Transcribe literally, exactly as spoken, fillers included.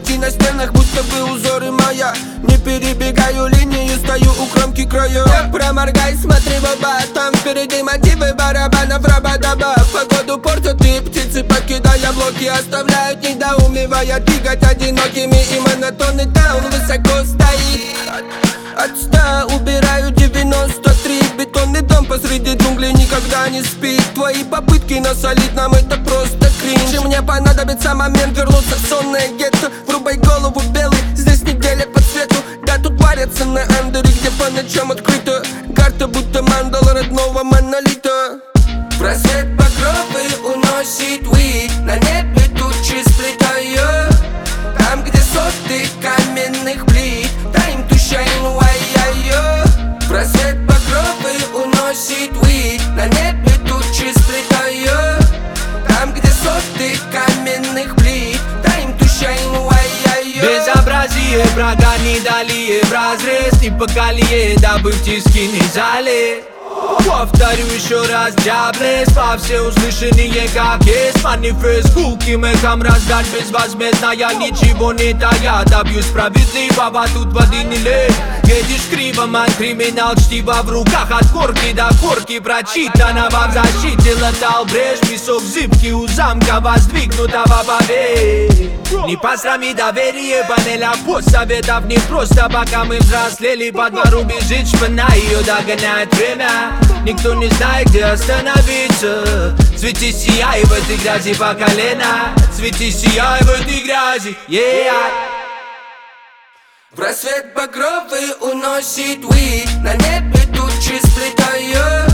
граффити на стенах, будто бы узоры мая. Не перебегаю линии, стою у кромки края. Так проморгай, смотри в оба, там впереди мотивы барабанов раба-даба. Погоду портят и птицы, покидая блоки, оставляют недоумевая, двигать одинокими. И монотонный таун высоко стоит. От ста убираю девяносто три. Бетонный дом посреди джунглей никогда не спит. Твои попытки насолить нам — это просто кринж. И мне понадобится момент вернуться в сонное гетто. Врубай голову белый, здесь неделя по цвету. Да, тут варятся на андере, где по ночам открыто. Карта будто мандала родного монолита. В рассвет покровы уносит уит. На небе тучи сплетаю. Там, где соты каменных плит. Time to shine, why-я-я. В рассвет покровы уносит уит. На небе тучи сплетаю. Там, где соты каменных плит. Time to shine, why-я-я. Безобразие врага не дали в разрез, не по колее, дабы в тиски не залез. Повторю еще раз, диаблес, во все услышанные как есть. Манифест гулким эхом раздать безвозмездно. Я ничего не тая, добьюсь справедливого, тут воды не лей. Едешь криво, ман, криминал, чтиво в руках. От корки до корки прочитанного в защите латал брешь. Песок зыбкий у замка воздвигнутого поверь. Не посрами доверие, панеля постсоветов не просто. Пока мы взрослели, по двору бежит шпана, ее догоняет время. Никто не знает, где остановиться. Цвети, сияй в этой грязи по колено. Цвети, сияй в этой грязи, yeah. В рассвет багровый уносит уит. На небе тучи сплетаю.